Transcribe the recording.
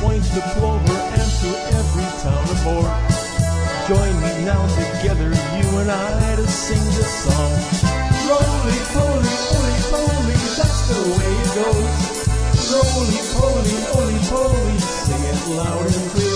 Point to Plover and to every town aboard. Join me now together, you and I, to sing this song. Roly poly, oly poly, that's the way it goes. Roly poly, oly poly, sing it loud and clear.